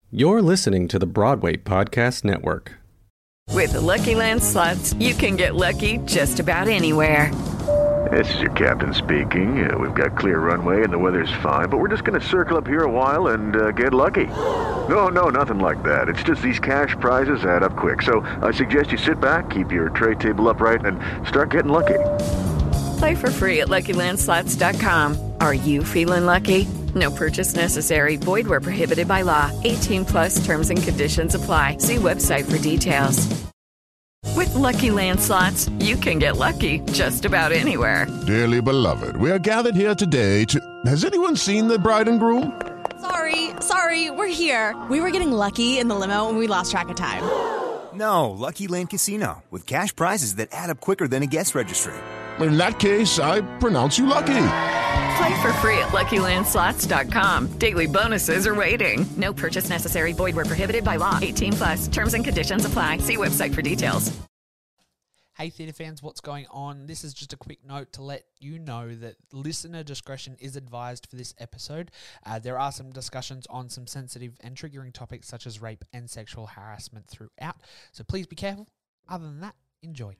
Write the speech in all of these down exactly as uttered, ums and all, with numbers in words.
You're listening to the Broadway Podcast Network. With the Lucky Land Slots, you can get lucky just about anywhere. This is your captain speaking. Uh, we've got clear runway and the weather's fine, but we're just going to circle up here a while and uh, get lucky. No, no, nothing like that. It's just these cash prizes add up quick. So I suggest you sit back, keep your tray table upright, and start getting lucky. Play for free at Lucky Land Slots dot com. Are you feeling lucky? No purchase necessary. Void where prohibited by law. eighteen plus terms and conditions apply. See website for details. With Lucky Land Slots, you can get lucky just about anywhere. Dearly beloved, we are gathered here today to... Has anyone seen the bride and groom? Sorry, sorry, we're here. We were getting lucky in the limo and we lost track of time. No, Lucky Land Casino, with cash prizes that add up quicker than a guest registry. In that case, I pronounce you lucky. Play for free at Lucky Land Slots dot com. Daily bonuses are waiting. No purchase necessary. Void where prohibited by law. eighteen plus. Terms and conditions apply. See website for details. Hey theatre fans, what's going on? This is just a quick note to let you know that listener discretion is advised for this episode. Uh, there are some discussions on some sensitive and triggering topics such as rape and sexual harassment throughout, so please be careful. Other than that, enjoy.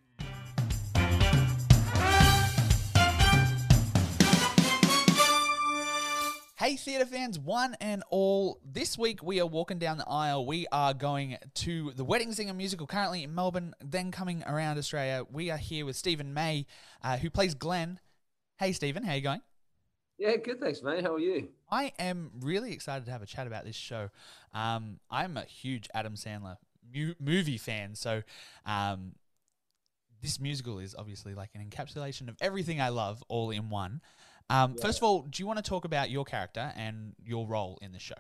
Hey theatre fans, one and all, this week we are walking down the aisle. We are going to the Wedding Singer musical, currently in Melbourne, then coming around Australia. We are here with Stephen May, uh, who plays Glenn. Hey Stephen, how are you going? Yeah, good, thanks mate. How are you? I am really excited to have a chat about this show. Um, I'm a huge Adam Sandler mu- movie fan, so um, this musical is obviously like an encapsulation of everything I love all in one. Um, yeah. First of all, do you want to talk about your character and your role in the show?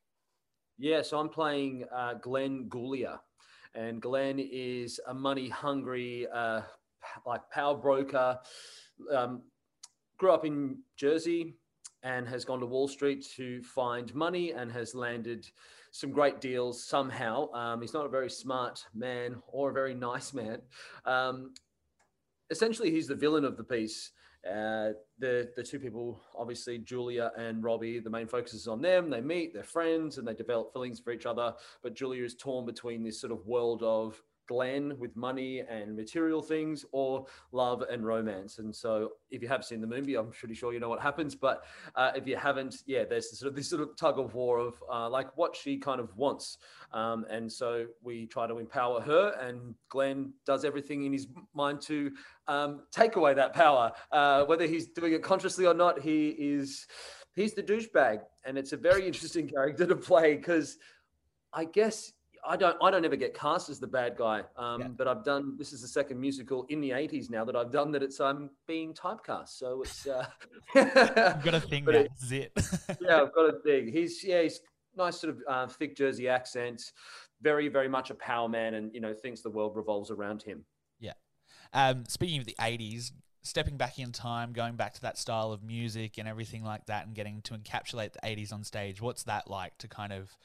Yeah, so I'm playing uh, Glenn Goulia, and Glenn is a money-hungry, uh, like power broker. Um, grew up in Jersey and has gone to Wall Street to find money and has landed some great deals somehow. Um, he's not a very smart man or a very nice man. Um, essentially, he's the villain of the piece. Uh, the the two people, obviously Julia and Robbie, the main focus is on them. They meet, they're friends, and they develop feelings for each other. But Julia is torn between this sort of world of Glenn with money and material things, or love and romance. And so if you have seen the movie, I'm pretty sure you know what happens. But uh, if you haven't, yeah, there's this sort of this sort of tug of war of uh, like what she kind of wants. Um, and so we try to empower her, and Glenn does everything in his mind to um, take away that power. Uh, whether he's doing it consciously or not, he is he's the douchebag. And it's a very interesting character to play because I guess I don't I don't ever get cast as the bad guy. Um, yeah. But I've done, this is the second musical in the eighties now that I've done that it's um being typecast. So it's uh I've got a thing now. It, This is it. Yeah, I've got a thing. He's yeah, he's nice sort of uh, thick Jersey accent, very, very much a power man, and you know, thinks the world revolves around him. Yeah. Um, speaking of the eighties, stepping back in time, going back to that style of music and everything like that, and getting to encapsulate the eighties on stage, what's that like to kind of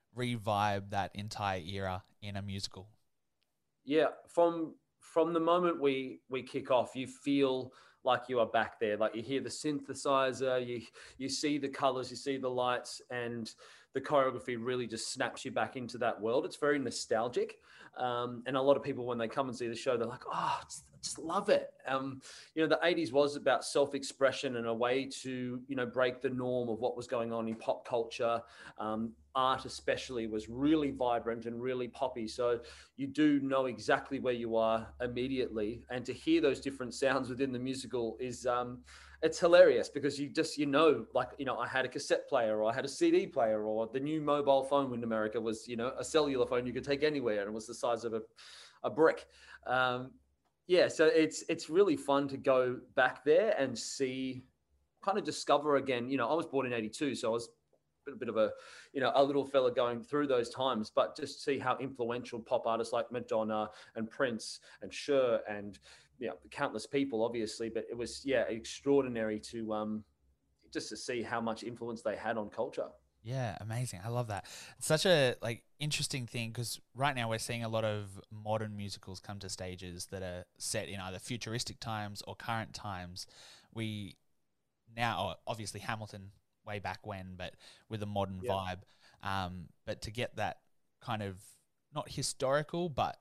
revive that entire era in a musical? Yeah, from from the moment we we kick off, you feel like you are back there. Like you hear the synthesizer, you you see the colors, you see the lights, and the choreography really just snaps you back into that world. It's very nostalgic. Um, and a lot of people, when they come and see the show, they're like, oh, it's, I just love it. Um, you know, the eighties was about self-expression and a way to, you know, break the norm of what was going on in pop culture. Um, art especially was really vibrant and really poppy. So you do know exactly where you are immediately. And to hear those different sounds within the musical is, um, it's hilarious because you just, you know, like, you know, I had a cassette player or I had a C D player, or the new mobile phone in America was, you know, a cellular phone you could take anywhere, and it was the size of a, a brick. Um, yeah, so it's it's really fun to go back there and see, kind of discover again. You know, I was born in eighty-two, so I was a bit of a, you know, a little fella going through those times, but just see how influential pop artists like Madonna and Prince and Cher and, you know, countless people, obviously, but it was, yeah, extraordinary to um, just to see how much influence they had on culture. Yeah, amazing. I love that. It's such a like interesting thing because right now we're seeing a lot of modern musicals come to stages that are set in either futuristic times or current times. We now, obviously Hamilton way back when, but with a modern yeah. vibe. Um, but to get that kind of not historical, but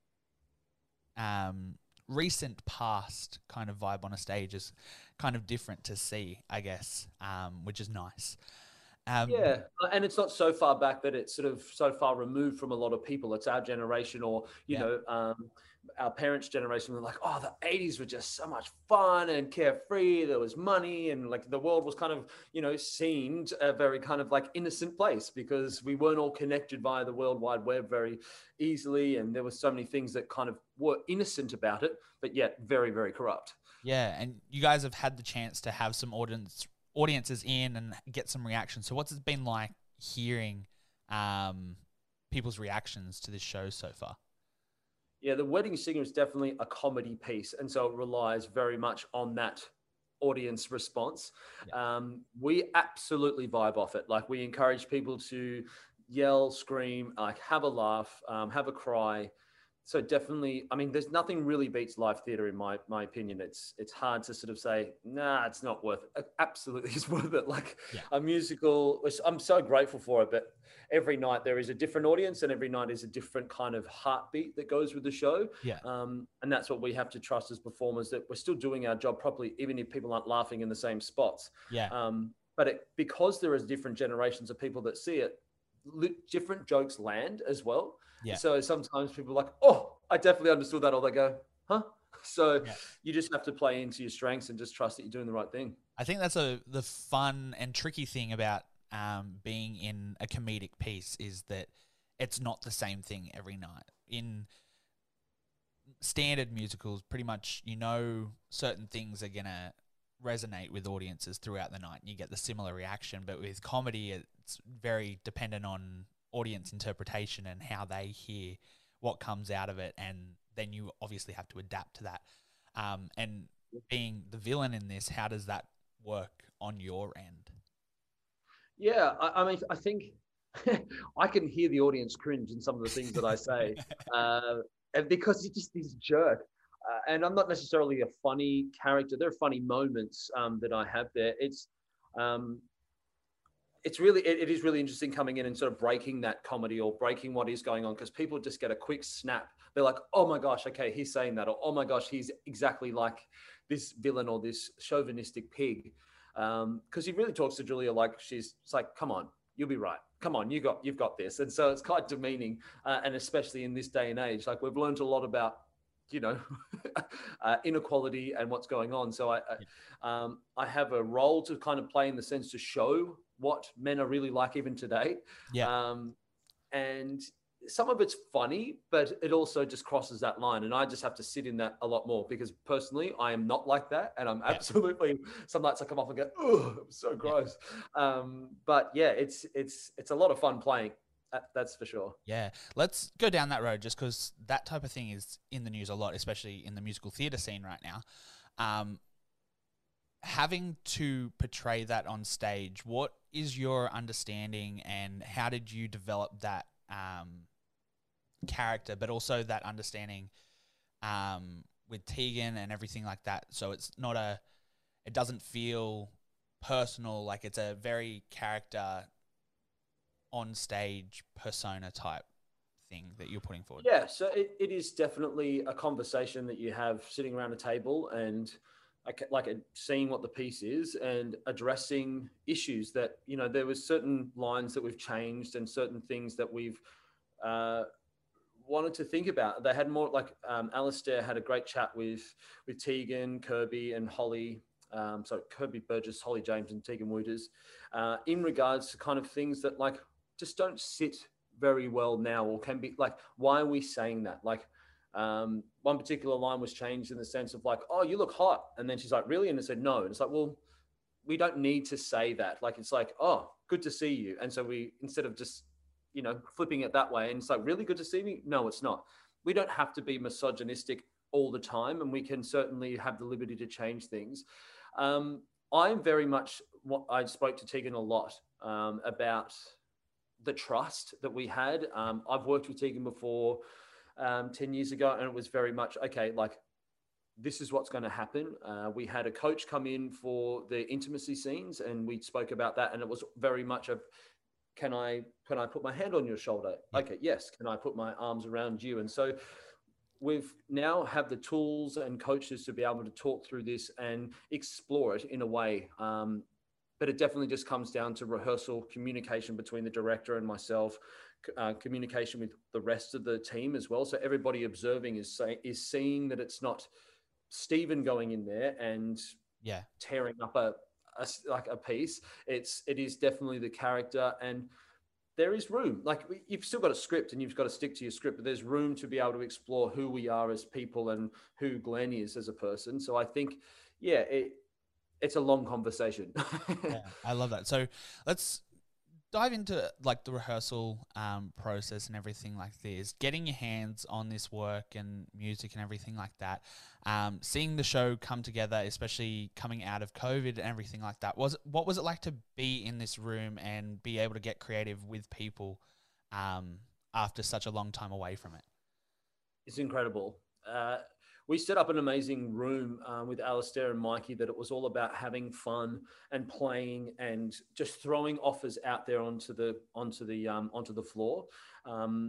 um, recent past kind of vibe on a stage is kind of different to see, I guess, um, which is nice. Um, yeah, and it's not so far back that it's sort of so far removed from a lot of people. It's our generation, or you Yeah. know, um, our parents' generation. They're like, oh, the eighties were just so much fun and carefree. There was money, and like the world was kind of, you know, seemed a very kind of like innocent place because we weren't all connected via the World Wide Web very easily, and there were so many things that kind of were innocent about it, but yet very, very corrupt. Yeah, and you guys have had the chance to have some audience audiences in and get some reactions. So what's it been like hearing um, people's reactions to this show so far? Yeah, The Wedding Singer is definitely a comedy piece, and so it relies very much on that audience response. Yeah. Um, we absolutely vibe off it. Like, we encourage people to yell, scream, like have a laugh, um, have a cry. So definitely, I mean, there's nothing really beats live theater in my my opinion. It's it's hard to sort of say, nah, it's not worth it. Absolutely, it's worth it. Like Yeah. a musical, which I'm so grateful for it. But every night there is a different audience, and every night is a different kind of heartbeat that goes with the show. Yeah. Um, and that's what we have to trust as performers, that we're still doing our job properly, even if people aren't laughing in the same spots. Yeah. Um, but it, because there is different generations of people that see it, li- different jokes land as well. Yeah. So sometimes people are like, oh, I definitely understood that. Or they go, huh? So Yeah. you just have to play into your strengths and just trust that you're doing the right thing. I think that's a the fun and tricky thing about um, being in a comedic piece is that it's not the same thing every night. In standard musicals, pretty much you know certain things are going to resonate with audiences throughout the night and you get the similar reaction. But with comedy, it's very dependent on audience interpretation and how they hear what comes out of it, and then you obviously have to adapt to that. Um, and being the villain in this, how does that work on your end? Yeah, I, I mean, I think I can hear the audience cringe in some of the things that I say, uh, and because he's just this jerk. Uh, and I'm not necessarily a funny character. There are funny moments um, that I have there. It's um, it's really it, it is really interesting coming in and sort of breaking that comedy or breaking what is going on, because people just get a quick snap. They're like, oh my gosh, okay, he's saying that, or oh my gosh, he's exactly like this villain or this chauvinistic pig. Um, because he really talks to Julia like she's it's like, come on, you'll be right. Come on, you got you've got this. And so it's quite demeaning, uh, and especially in this day and age, like we've learned a lot about, you know, uh, inequality and what's going on. So I, I, um, I have a role to kind of play in the sense to show what men are really like even today. Yeah. Um, and some of it's funny, but it also just crosses that line. And I just have to sit in that a lot more, because personally, I am not like that. And I'm absolutely, some nights I come off and go, oh, it was so gross. Yeah. Um, but yeah, it's, it's, it's a lot of fun playing. That's for sure. Yeah. Let's go down that road, just because that type of thing is in the news a lot, especially in the musical theatre scene right now. Um, having to portray that on stage, what is your understanding and how did you develop that um, character, but also that understanding um, with Tegan and everything like that? So it's not a, it doesn't feel personal, like it's a very character on stage persona type thing that you're putting forward. Yeah, so it, it is definitely a conversation that you have sitting around a table and like, like a, seeing what the piece is and addressing issues that, you know, there was certain lines that we've changed and certain things that we've uh, wanted to think about. They had more like um, Alistair had a great chat with, with Tegan, Kirby and Holly. Um, so Kirby Burgess, Holly James and Tegan Wooters uh, in regards to kind of things that like just don't sit very well now, or can be like, why are we saying that? Like um, one particular line was changed in the sense of like, oh, you look hot. And then she's like, really? And I said, no. And it's like, well, we don't need to say that. Like, it's like, oh, good to see you. And so we, instead of just, you know, flipping it that way and it's like, really good to see me. No, it's not. We don't have to be misogynistic all the time. And we can certainly have the liberty to change things. Um, I'm very much what I spoke to Tegan a lot um, about the trust that we had. Um, I've worked with Tegan before um, ten years ago, and it was very much, okay, like this is what's going to happen. Uh, we had a coach come in for the intimacy scenes and we spoke about that. And it was very much a, can I can I put my hand on your shoulder? Yeah. Okay, yes. Can I put my arms around you? And so we've now have the tools and coaches to be able to talk through this and explore it in a way. Um, but it definitely just comes down to rehearsal, communication between the director and myself, uh, communication with the rest of the team as well. So everybody observing is say, is seeing that it's not Stephen going in there and yeah, tearing up a, a like a piece. It's it is definitely the character, and there is room. Like, you've still got a script and you've got to stick to your script, but there's room to be able to explore who we are as people and who Glenn is as a person. So I think, yeah, it, it's a long conversation. Yeah, I love that. So let's dive into like the rehearsal um, process and everything like this, getting your hands on this work and music and everything like that. Um, seeing the show come together, especially coming out of COVID and everything like that. Was what was it like to be in this room and be able to get creative with people um, after such a long time away from it? It's incredible. Uh, we set up an amazing room uh, with Alistair and Mikey that it was all about having fun and playing and just throwing offers out there onto the onto the um, onto the floor. Um,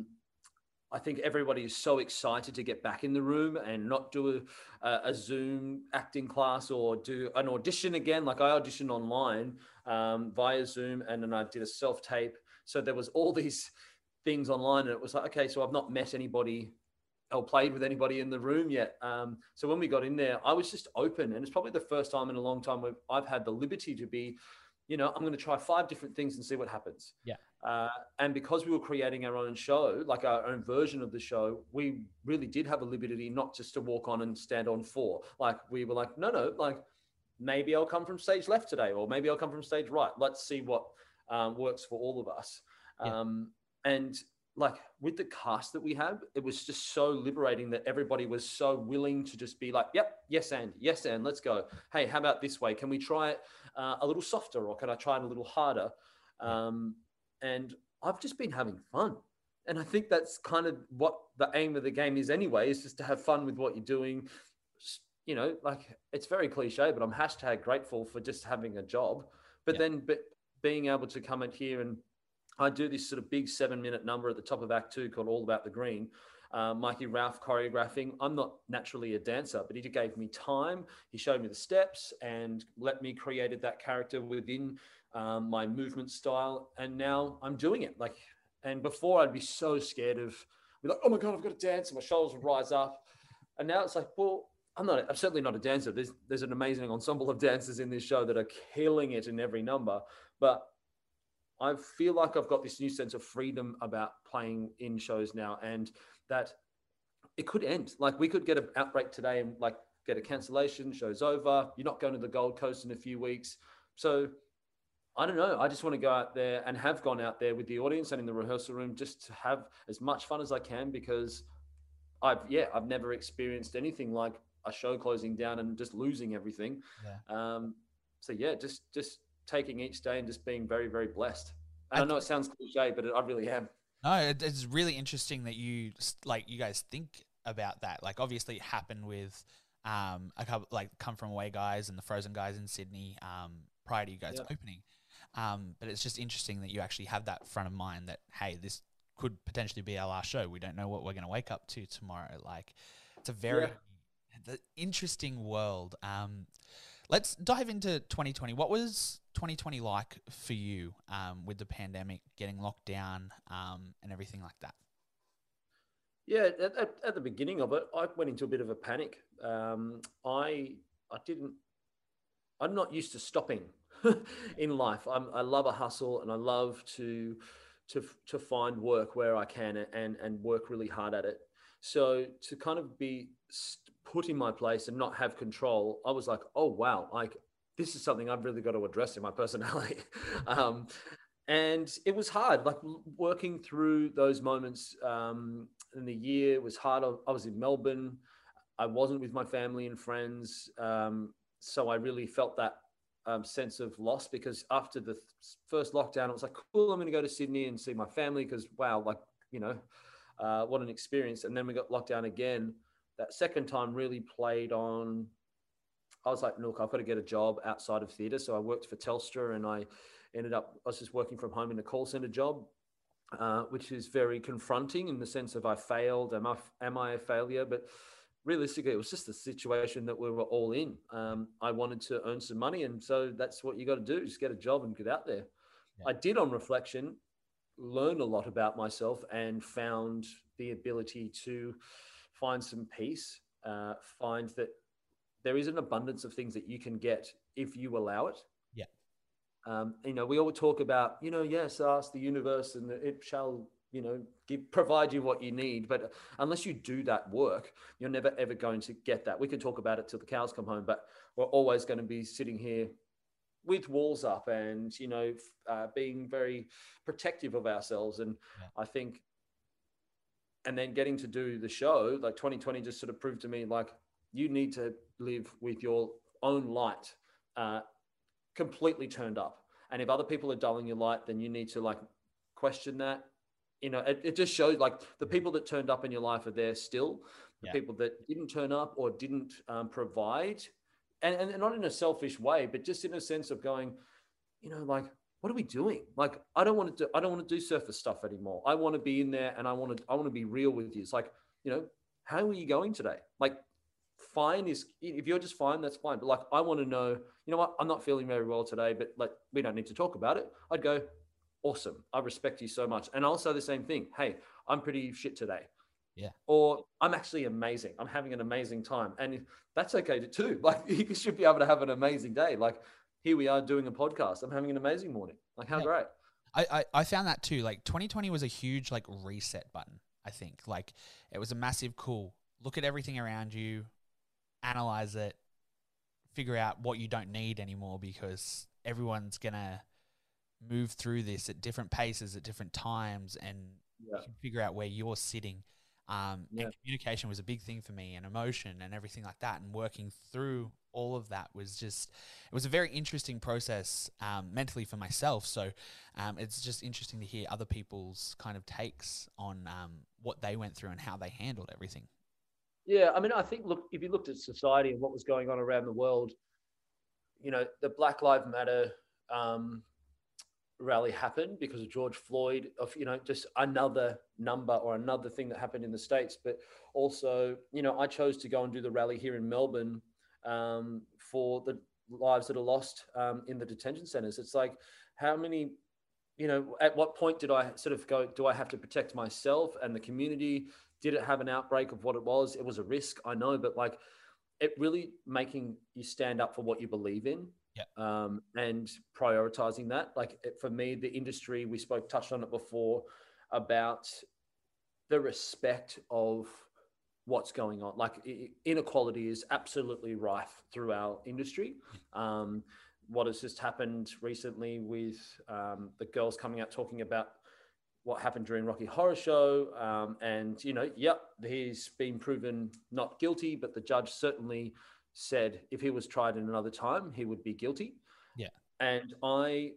I think everybody is so excited to get back in the room and not do a, a Zoom acting class or do an audition again. Like, I auditioned online um, via Zoom, and then I did a self-tape. So there was all these things online, and it was like, okay, so I've not met anybody or played with anybody in the room yet. Um, so when we got in there, I was just open, and it's probably the first time in a long time where I've had the liberty to be, you know, I'm going to try five different things and see what happens. Yeah. Uh, and because we were creating our own show, like our own version of the show, we really did have a liberty not just to walk on and stand on four. Like, we were like, no, no, like, maybe I'll come from stage left today, or maybe I'll come from stage right. Let's see what um, works for all of us. Yeah. Um, and like, with the cast that we have, it was just so liberating that everybody was so willing to just be like, yep, yes, and yes, and let's go. Hey, how about this way? Can we try it uh, a little softer, or can I try it a little harder? Um, and I've just been having fun. And I think that's kind of what the aim of the game is anyway, is just to have fun with what you're doing. You know, like, it's very cliche, but I'm hashtag grateful for just having a job. But yeah. then but being able to come in here, and I do this sort of big seven minute number at the top of Act Two called All About the Green. Uh, Mikey Ralph choreographing. I'm not naturally a dancer, but he gave me time. He showed me the steps and let me created that character within um, my movement style. And now I'm doing it. Like, and before I'd be so scared of, be like, oh my God, I've got to dance, and my shoulders would rise up. And now it's like, well, I'm not, I'm certainly not a dancer. There's, there's an amazing ensemble of dancers in this show that are killing it in every number. But I feel like I've got this new sense of freedom about playing in shows now, and that it could end. Like, we could get an outbreak today and like get a cancellation, show's over. You're not going to the Gold Coast in a few weeks. So I don't know. I just want to go out there, and have gone out there with the audience and in the rehearsal room, just to have as much fun as I can, because I've, yeah, I've never experienced anything like a show closing down and just losing everything. Yeah. Um, so yeah, just, just, taking each day and just being very, very blessed. And I know it sounds cliche, but I really am. No, it, it's really interesting that you like you guys think about that. Like, obviously it happened with um a couple, like Come From Away guys and the Frozen guys in Sydney um prior to you guys yeah. opening. Um, but it's just interesting that you actually have that front of mind that, hey, this could potentially be our last show. We don't know what we're going to wake up to tomorrow. Like, it's a very yeah. interesting world. Um, let's dive into twenty twenty. What was twenty twenty like for you um, with the pandemic, getting locked down um, and everything like that? Yeah, at, at, at the beginning of it, I went into a bit of a panic. Um, I I didn't. I'm not used to stopping in life. I'm, I love a hustle, and I love to to to find work where I can and and work really hard at it. So to kind of be put in my place and not have control, I was like, oh wow, like, this is something I've really got to address in my personality. um, and it was hard, like working through those moments um, in the year. It was hard. I was in Melbourne. I wasn't with my family and friends. Um, so I really felt that um, sense of loss, because after the th- first lockdown, it was like, cool, I'm going to go to Sydney and see my family, because wow, like, you know, uh, what an experience. And then we got locked down again. That second time really played on, I was like, look, I've got to get a job outside of theatre. So I worked for Telstra, and I ended up, I was just working from home in a call center job, uh, which is very confronting in the sense of I failed. Am I, am I a failure? But realistically, it was just a situation that we were all in. Um, I wanted to earn some money. And so that's what you got to do, just get a job and get out there. Yeah. I did, on reflection, learn a lot about myself and found the ability to find some peace, uh, find that there is an abundance of things that you can get if you allow it. Yeah. Um, you know, we all talk about, you know, yes, ask the universe and it shall, you know, give, provide you what you need. But unless you do that work, you're never, ever going to get that. We can talk about it till the cows come home, but we're always going to be sitting here with walls up and, you know, uh, being very protective of ourselves. And yeah. I think, and then getting to do the show, like twenty twenty just sort of proved to me, like, you need to live with your own light uh, completely turned up. And if other people are dulling your light, then you need to like question that. You know, it, it just shows like the people that turned up in your life are there still. The yeah. people that didn't turn up or didn't um, provide, and, and not in a selfish way, but just in a sense of going, you know, like, what are we doing? Like, I don't want to do, I don't want to do surface stuff anymore. I want to be in there and I want to, I want to be real with you. It's like, you know, how are you going today? Like, fine is, if you're just fine, that's fine. But like, I want to know, you know what, I'm not feeling very well today, but like, we don't need to talk about it. I'd go, awesome. I respect you so much. And also the same thing. Hey, I'm pretty shit today. Yeah. Or I'm actually amazing. I'm having an amazing time. And that's okay too. Like, you should be able to have an amazing day. Like, here we are doing a podcast. I'm having an amazing morning. Like, how yeah. great. I, I, I found that too. Like, twenty twenty was a huge like reset button, I think. Like, it was a massive cool. Look at everything around you, analyze it, figure out what you don't need anymore, because everyone's going to move through this at different paces at different times, and yeah. you can figure out where you're sitting. Um, yeah. And communication was a big thing for me, and emotion and everything like that, and working through all of that was just, it was a very interesting process um, mentally for myself. So um, it's just interesting to hear other people's kind of takes on um, what they went through and how they handled everything. Yeah, I mean, I think, look, if you looked at society and what was going on around the world, you know, the Black Lives Matter um, rally happened because of George Floyd, of, you know, just another number or another thing that happened in the States. But also, you know, I chose to go and do the rally here in Melbourne um, for the lives that are lost um, in the detention centers. It's like, how many, you know, at what point did I sort of go, do I have to protect myself and the community? Did it have an outbreak of what it was? It was a risk, I know, but like, it really making you stand up for what you believe in. Yeah. Um, and prioritizing that. Like, it, for me, the industry, we spoke, touched on it before, about the respect of what's going on. Like, inequality is absolutely rife through our industry. Um, what has just happened recently with um, the girls coming out talking about what happened during Rocky Horror Show. Um, and, you know, yep, he's been proven not guilty, but the judge certainly said if he was tried in another time, he would be guilty. Yeah. And I,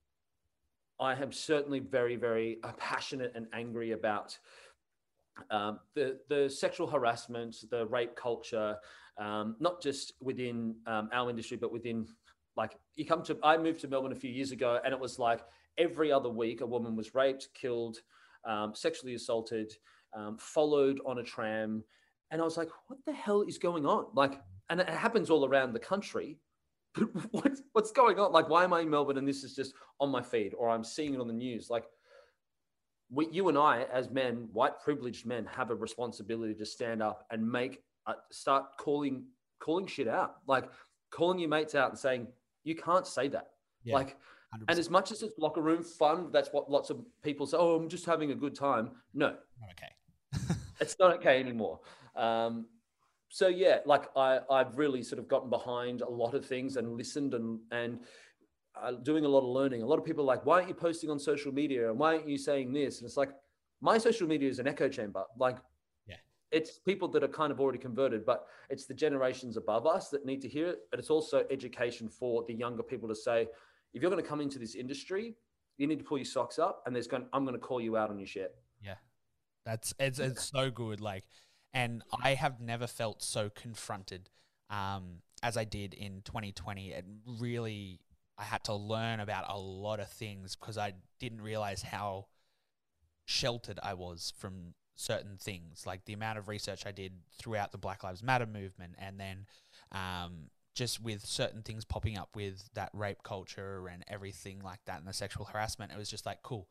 I am certainly very, very uh, passionate and angry about um, the, the sexual harassment, the rape culture, um, not just within um, our industry, but within, like, you come to, I moved to Melbourne a few years ago, and it was like every other week a woman was raped, killed, um, sexually assaulted, um, followed on a tram. And I was like, what the hell is going on? Like, and it happens all around the country. But what, what's going on? Like, why am I in Melbourne and this is just on my feed, or I'm seeing it on the news? Like, we, you and I, as men, white privileged men, have a responsibility to stand up and make, uh, start calling, calling shit out. Like, calling your mates out and saying, you can't say that. Yeah, like, one hundred percent. And as much as it's locker room fun, that's what lots of people say, oh, I'm just having a good time. No. Okay. It's not okay anymore. Um, so yeah, like I, I've really sort of gotten behind a lot of things and listened and, and uh, doing a lot of learning. A lot of people are like, why aren't you posting on social media? And why aren't you saying this? And it's like, my social media is an echo chamber. Like, yeah, it's people that are kind of already converted, but it's the generations above us that need to hear it. But it's also education for the younger people to say, if you're going to come into this industry, you need to pull your socks up, and there's going, I'm going to call you out on your shit. Yeah. That's, it's, it's so good. Like, and I have never felt so confronted um, as I did in twenty twenty. It really I had to learn about a lot of things because I didn't realize how sheltered I was from certain things, like the amount of research I did throughout the Black Lives Matter movement, and then um, just with certain things popping up with that rape culture and everything like that and the sexual harassment. It was just like, cool,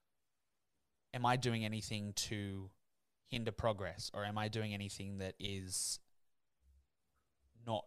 am I doing anything to hinder progress, or am I doing anything that is not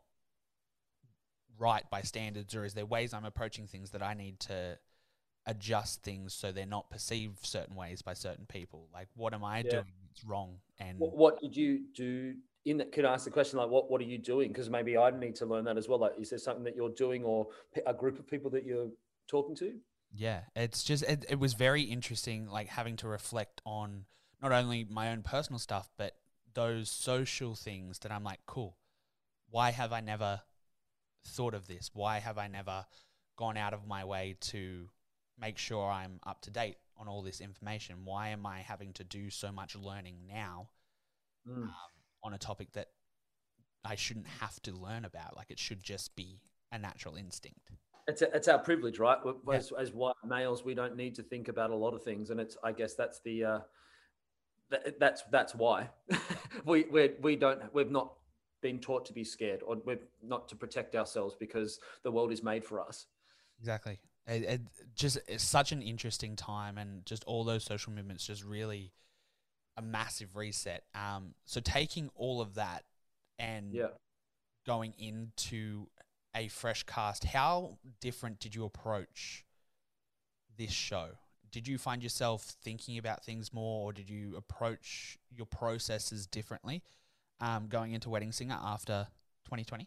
right by standards, or is there ways I'm approaching things that I need to adjust things so they're not perceived certain ways by certain people? Like, what am I yeah. doing that's wrong? And what, what did you do in that? Could I ask the question, like, what, what are you doing? Because maybe I need to learn that as well. Like, is there something that you're doing, or a group of people that you're talking to? Yeah, it's just, it, it was very interesting, like having to reflect on not only my own personal stuff, but those social things that I'm like, cool, why have I never thought of this? Why have I never gone out of my way to make sure I'm up to date on all this information? Why am I having to do so much learning now mm. um, on a topic that I shouldn't have to learn about? Like, it should just be a natural instinct. It's a, it's our privilege, right? As, yeah. as white males, we don't need to think about a lot of things, and it's, I guess that's the uh, th- that's that's why we we we don't we've not been taught to be scared, or we're not to protect ourselves, because the world is made for us. Exactly. It, it just it's such an interesting time, and just all those social movements, just really a massive reset. Um, so taking all of that and yeah. going into a fresh cast, how different did you approach this show? Did you find yourself thinking about things more, or did you approach your processes differently um, going into Wedding Singer after twenty twenty?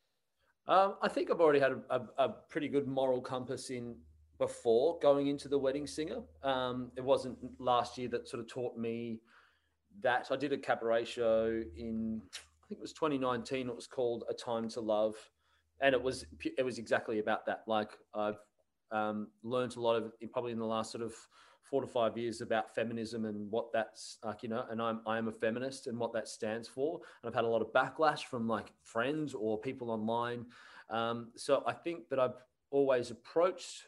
Um, I think I've already had a, a, a pretty good moral compass in before going into The Wedding Singer. Um, it wasn't last year that sort of taught me that. I did a cabaret show in, I think it was twenty nineteen. It was called A Time to Love. And it was it was exactly about that. Like, I've um, learned a lot of, probably in the last sort of four to five years, about feminism and what that's like, you know, and I'm I am a feminist and what that stands for. And I've had a lot of backlash from like friends or people online. Um, so I think that I've always approached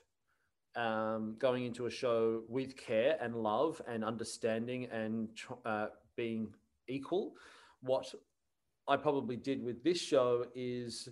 um, going into a show with care and love and understanding and uh, being equal. What I probably did with this show is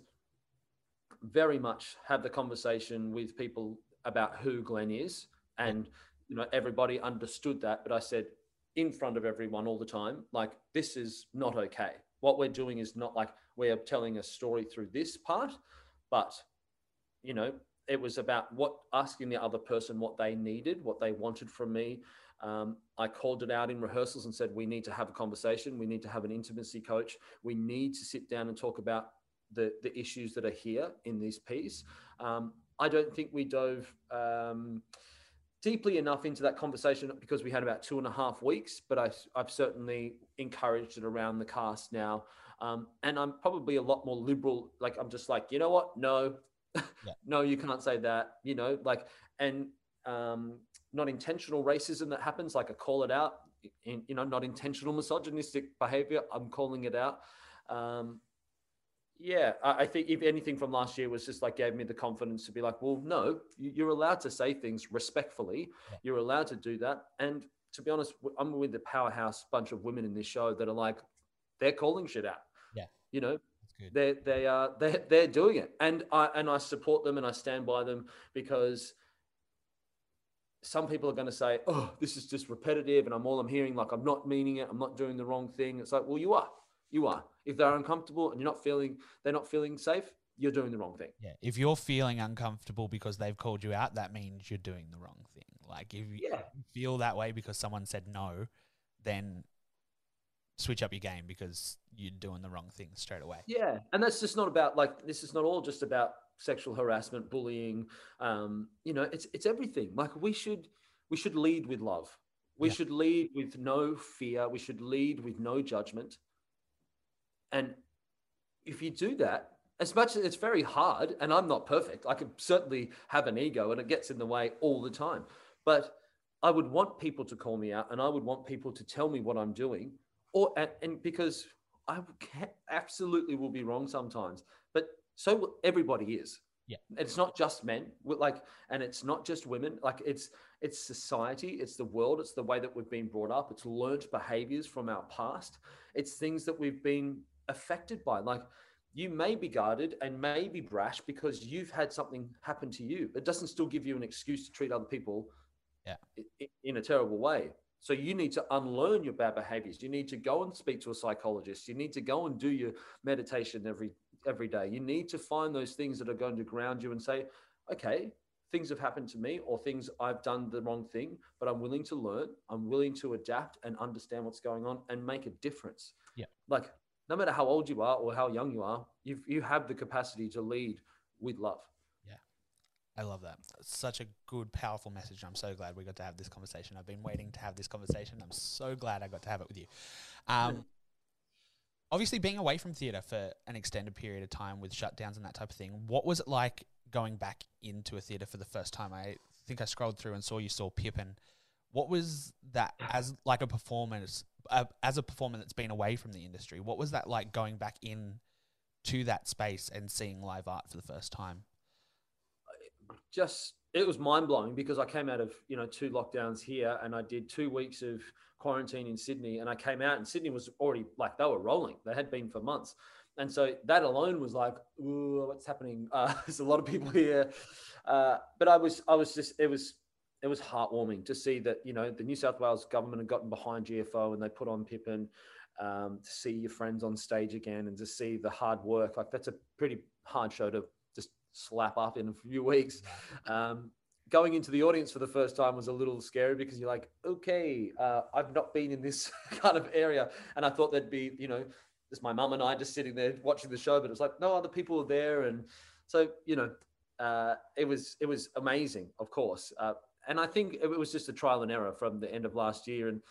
very much have the conversation with people about who Glenn is, and you know, everybody understood that, but I said in front of everyone all the time, like, this is not okay. What we're doing is not, like, we're telling a story through this part, but you know, it was about what asking the other person what they needed, what they wanted from me. Um, I called it out in rehearsals and said, we need to have a conversation. We need to have an intimacy coach. We need to sit down and talk about the the issues that are here in this piece. Um, I don't think we dove um, deeply enough into that conversation because we had about two and a half weeks, but I, I've certainly encouraged it around the cast now. Um, and I'm probably a lot more liberal. Like, I'm just like, you know what? No, yeah. No, you can't say that, you know, like, and um, not intentional racism that happens, like, I call it out, in, you know, not intentional misogynistic behavior, I'm calling it out. Um, Yeah, I think if anything from last year was just like gave me the confidence to be like, well, no, you're allowed to say things respectfully. You're allowed to do that. And to be honest, I'm with the powerhouse bunch of women in this show that are like, they're calling shit out. Yeah, you know, they they are they they're doing it, and I and I support them and I stand by them, because some people are going to say, oh, this is just repetitive, and I'm all I'm hearing, like, I'm not meaning it, I'm not doing the wrong thing. It's like, well, you are. You are. If they're uncomfortable and you're not feeling, they're not feeling safe, you're doing the wrong thing. Yeah. If you're feeling uncomfortable because they've called you out, that means you're doing the wrong thing. Like, if you yeah. feel that way because someone said no, then switch up your game, because you're doing the wrong thing straight away. Yeah. And that's just not about, like, this is not all just about sexual harassment, bullying. Um, you know, it's, it's everything. Like, we should, we should lead with love. We yeah. should lead with no fear. We should lead with no judgment. And if you do that, as much as it's very hard, and I'm not perfect, I could certainly have an ego and it gets in the way all the time. But I would want people to call me out, and I would want people to tell me what I'm doing, or and, and because I absolutely will be wrong sometimes, but so everybody is. Yeah. It's not just men, we- like, and it's not just women. Like, it's it's society, it's the world, it's the way that we've been brought up, it's learnt behaviors from our past, it's things that we've been affected by. Like, you may be guarded and may be brash because you've had something happen to you. It doesn't still give you an excuse to treat other people Yeah. i- in a terrible way. So you need to unlearn your bad behaviors. You need to go and speak to a psychologist. You need to go and do your meditation every every day. You need to find those things that are going to ground you and say, okay, things have happened to me or things I've done the wrong thing, but I'm willing to learn. I'm willing to adapt and understand what's going on and make a difference. Yeah. Like, no matter how old you are or how young you are, you you have the capacity to lead with love. I love that. Such a good, powerful message. I'm so glad we got to have this conversation. I've been waiting to have this conversation. I'm so glad I got to have it with you. Um, obviously, being away from theatre for an extended period of time with shutdowns and that type of thing, what was it like going back into a theatre for the first time? I think I scrolled through and saw you saw Pippin. What was that as like a performance, uh, as a performer that's been away from the industry? What was that like going back in to that space and seeing live art for the first time? Just it was mind blowing because I came out of you know two lockdowns here and I did two weeks of quarantine in Sydney and I came out and Sydney was already like they were rolling. They had been for months, and so that alone was like, ooh, what's happening? Uh, there's a lot of people here, uh, but I was I was just it was it was heartwarming to see that you know the New South Wales government had gotten behind G F O and they put on Pippin. Um, to see your friends on stage again and to see the hard work, like that's a pretty hard show to just slap up in a few weeks. Um, going into the audience for the first time was a little scary because you're like, okay, uh, I've not been in this kind of area. And I thought there'd be, you know, just my mum and I just sitting there watching the show, but it's like, no other people are there. And so, you know, uh, it was, it was amazing, of course. Uh, and I think it was just a trial and error from the end of last year. And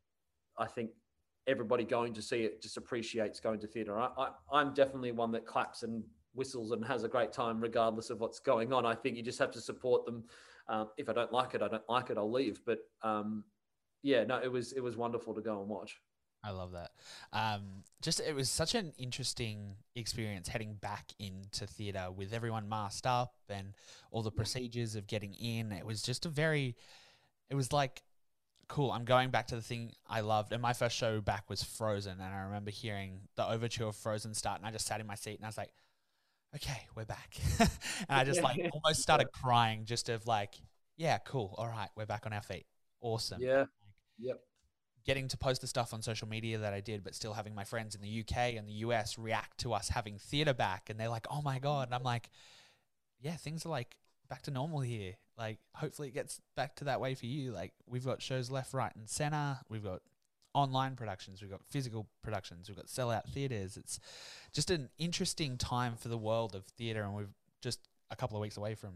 I think everybody going to see it just appreciates going to theatre. I, I, I'm definitely one that claps and whistles and has a great time regardless of what's going on. I think you just have to support them. Um, if I don't like it, I don't like it, I'll leave. But um, yeah, no, it was it was wonderful to go and watch. I love that. Um, just it was such an interesting experience heading back into theatre with everyone masked up and all the procedures of getting in. It was just a very, it was like, cool, I'm going back to the thing I loved. And my first show back was Frozen. And I remember hearing the overture of Frozen start and I just sat in my seat and I was like, okay, we're back. And I just like almost started crying just of like, yeah, cool. All right, we're back on our feet. Awesome. Yeah. Yep. Getting to post the stuff on social media that I did, but still having my friends in the U K and the U S react to us having theatre back. And they're like, oh my God. And I'm like, yeah, things are like back to normal here. Like, hopefully it gets back to that way for you. Like, we've got shows left, right, and center. We've got online productions. We've got physical productions. We've got sellout theatres. It's just an interesting time for the world of theatre, and we've just a couple of weeks away from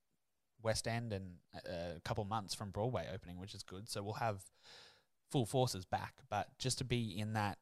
West End and a couple of months from Broadway opening, which is good. So we'll have full forces back. But just to be in that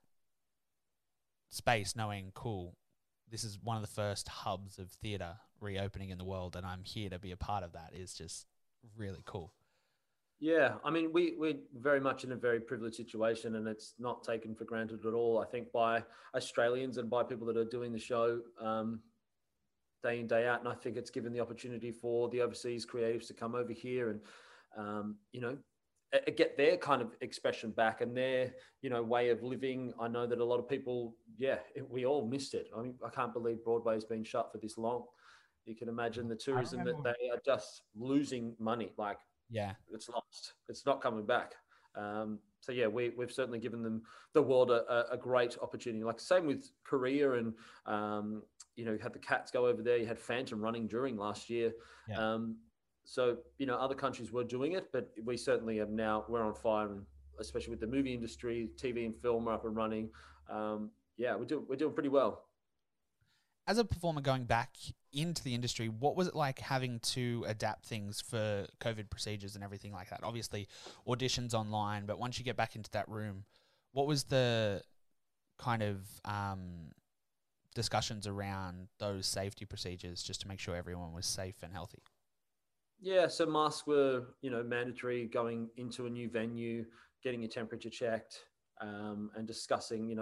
space knowing, cool, this is one of the first hubs of theatre reopening in the world, and I'm here to be a part of that is just really cool. Yeah, I mean, we, we're very much in a very privileged situation and it's not taken for granted at all, I think, by Australians and by people that are doing the show um, day in, day out. And I think it's given the opportunity for the overseas creatives to come over here and, um, you know, get their kind of expression back and their, you know, way of living. I know that a lot of people, yeah, it, we all missed it. I mean, I can't believe Broadway's been shut for this long. You can imagine the tourism that they are just losing money. Like, yeah, it's lost. It's not coming back. Um, so yeah, we, we've certainly given them the world a, a great opportunity. Like same with Korea and, um, you know, you had the Cats go over there. You had Phantom running during last year. Yeah. Um, so, you know, other countries were doing it, but we certainly have now, we're on fire, and especially with the movie industry, T V and film are up and running. Um, yeah, we're doing, we're doing pretty well. As a performer going back into the industry, what was it like having to adapt things for COVID procedures and everything like that? Obviously, auditions online, but once you get back into that room, what was the kind of um, discussions around those safety procedures just to make sure everyone was safe and healthy? Yeah, so masks were, you know, mandatory going into a new venue, getting your temperature checked, um, and discussing, you know,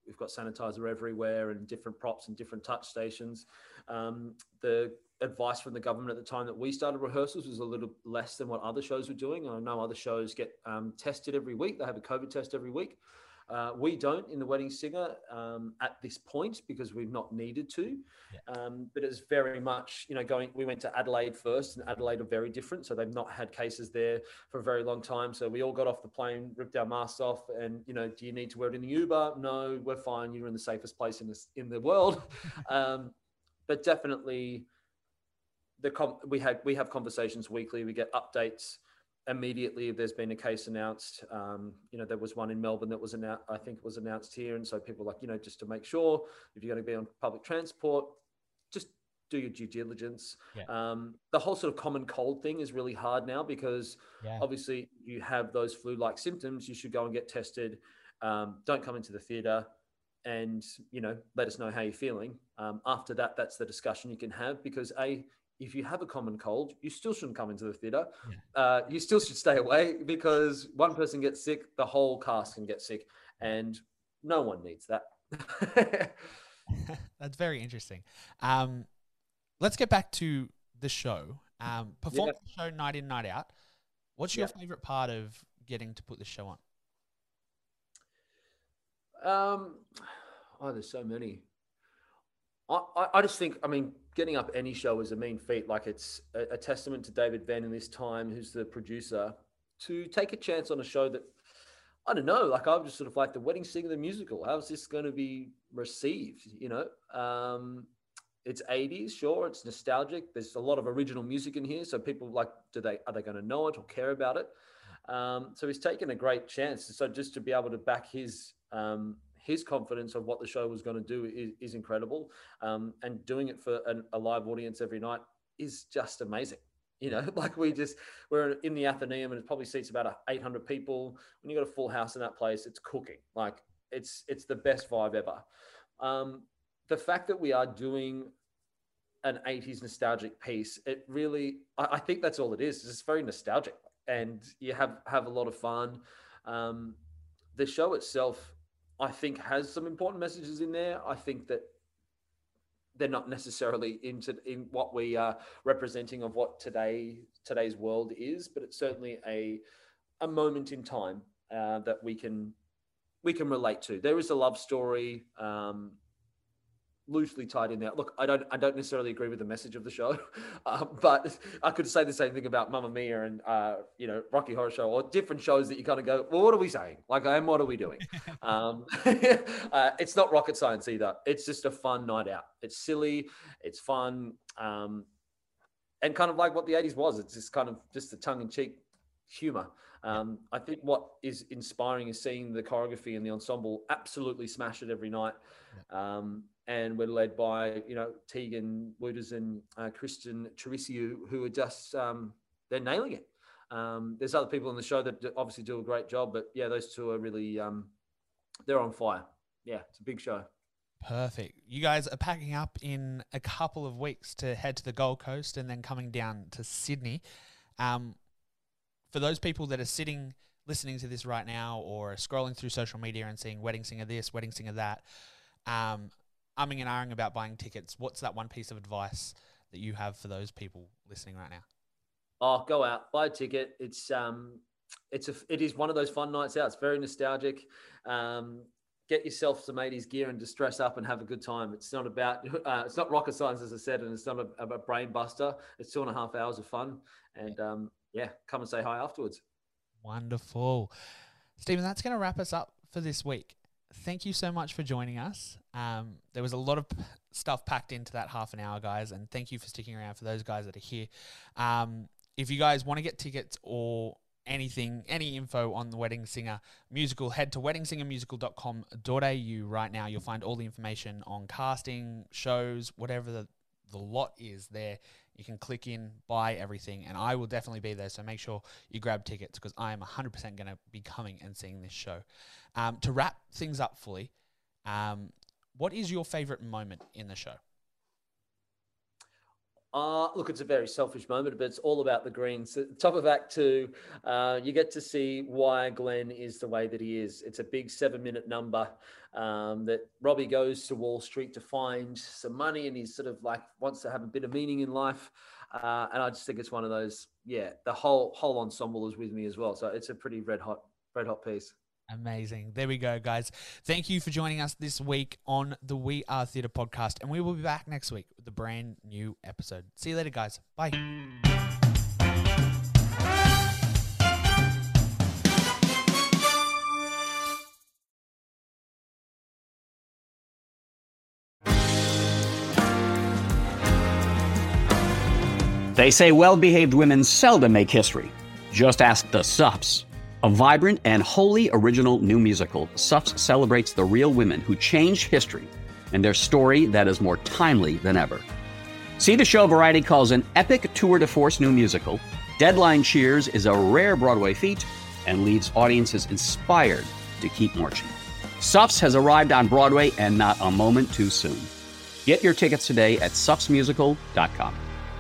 we've got sanitizer everywhere and different props and different touch stations. Um, the advice from the government at the time that we started rehearsals was a little less than what other shows were doing. I know other shows get um, tested every week. They have a COVID test every week. Uh, we don't in the Wedding Singer um, at this point because we've not needed to. Yeah. Um, but it's very much, you know, going, we went to Adelaide first, and Adelaide are very different. So they've not had cases there for a very long time. So we all got off the plane, ripped our masks off, and, you know, do you need to wear it in the Uber? No, we're fine. You're in the safest place in this, in the world. um, but definitely the com- we had, we have conversations weekly. We get updates immediately if there's been a case announced. Um, you know, there was one in Melbourne that was announced, I think it was announced here. And so people like, you know, just to make sure if you're going to be on public transport, just do your due diligence. Yeah. Um, the whole sort of common cold thing is really hard now because yeah. obviously you have those flu-like symptoms, you should go and get tested. Um, don't come into the theatre and, you know, let us know how you're feeling. Um, after that, that's the discussion you can have because A, if you have a common cold, you still shouldn't come into the theatre. Yeah. Uh, you still should stay away because one person gets sick, the whole cast can get sick, and no one needs that. That's very interesting. Um, let's get back to the show. Um, performing yeah. the show night in, night out. What's your yeah. favourite part of getting to put this show on? Um, oh, there's so many. I, I just think, I mean, getting up any show is a mean feat. Like it's a, a testament to David Venn in this time, who's the producer, to take a chance on a show that, I don't know, like I'm just sort of like the Wedding Singer, the musical. How's this going to be received? You know, um, it's eighties, sure. It's nostalgic. There's a lot of original music in here. So people like, do they, are they going to know it or care about it? Um, so he's taken a great chance. So just to be able to back his, um, his confidence of what the show was going to do is, is incredible. Um, and doing it for an, a live audience every night is just amazing. You know, like we just, we're in the Athenaeum and it probably seats about eight hundred people. When you got a full house in that place, it's cooking. Like it's, it's the best vibe ever. Um, the fact that we are doing an eighties nostalgic piece, it really, I, I think that's all it is. It's very nostalgic and you have, have a lot of fun. Um, the show itself, I think has some important messages in there. I think that they're not necessarily into in what we are representing of what today today's world is, but it's certainly a a moment in time uh, that we can we can relate to. There is a love story um, loosely tied in there. Look, I don't I don't necessarily agree with the message of the show, uh, but I could say the same thing about Mamma Mia and uh, you know, Rocky Horror Show or different shows that you kind of go, well, what are we saying? Like, and what are we doing? um, uh, it's not rocket science either. It's just a fun night out. It's silly, it's fun, um, and kind of like what the eighties was. It's just kind of just a tongue-in-cheek humor. Um, I think what is inspiring is seeing the choreography and the ensemble absolutely smash it every night. Um, and we're led by, you know, Tegan Wooters and uh, Kristen Teresiu, who are just, um, they're nailing it. Um, there's other people in the show that obviously do a great job, but yeah, those two are really, um, they're on fire. Yeah, it's a big show. Perfect. You guys are packing up in a couple of weeks to head to the Gold Coast and then coming down to Sydney. Um, for those people that are sitting, listening to this right now or scrolling through social media and seeing Wedding Singer this, Wedding Singer that, um, umming and ahhing about buying tickets, what's that one piece of advice that you have for those people listening right now? Oh, go out, buy a ticket. It's um, it's a, it is one of those fun nights out. It's very nostalgic. Um, get yourself some eighties gear and just dress up and have a good time. It's not about, uh, it's not rocket science, as I said, and it's not a, a brain buster. It's two and a half hours of fun. And um, yeah, come and say hi afterwards. Wonderful. Stephen, that's going to wrap us up for this week. Thank you so much for joining us. Um, there was a lot of p- stuff packed into that half an hour, guys, and thank you for sticking around for those guys that are here. Um, if you guys want to get tickets or anything, any info on the Wedding Singer musical, head to wedding singer musical dot com dot a u right now. You'll find all the information on casting, shows, whatever the, the lot is there. You can click in, buy everything, and I will definitely be there, so make sure you grab tickets because I am one hundred percent going to be coming and seeing this show. Um, to wrap things up fully, um, what is your favourite moment in the show? Uh, look, it's a very selfish moment, but it's all about the greens. At the top of Act Two, uh, you get to see why Glenn is the way that he is. It's a big seven-minute number um, that Robbie goes to Wall Street to find some money, and he's sort of like wants to have a bit of meaning in life. Uh, and I just think it's one of those, yeah, the whole whole ensemble is with me as well. So it's a pretty red hot, red hot piece. Amazing. There we go, guys. Thank you for joining us this week on the We Are Theatre podcast. And we will be back next week with a brand new episode. See you later, guys. Bye. They say well-behaved women seldom make history. Just ask the Sups. A vibrant and wholly original new musical, Sups celebrates the real women who changed history and their story that is more timely than ever. See the show Variety calls an epic tour de force new musical. Deadline cheers is a rare Broadway feat and leaves audiences inspired to keep marching. Sups has arrived on Broadway and not a moment too soon. Get your tickets today at sups musical dot com.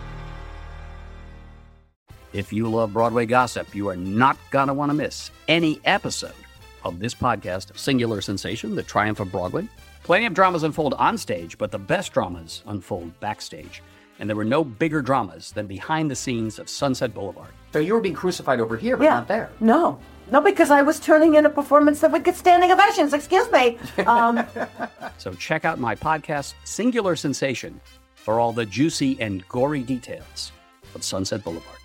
If you love Broadway gossip, you are not going to want to miss any episode of this podcast, Singular Sensation, The Triumph of Broadway. Plenty of dramas unfold on stage, but the best dramas unfold backstage. And there were no bigger dramas than behind the scenes of Sunset Boulevard. So you were being crucified over here, but yeah. not there. No. No, because I was turning in a performance that would get standing ovations. Excuse me. Um, so check out my podcast, Singular Sensation, for all the juicy and gory details of Sunset Boulevard.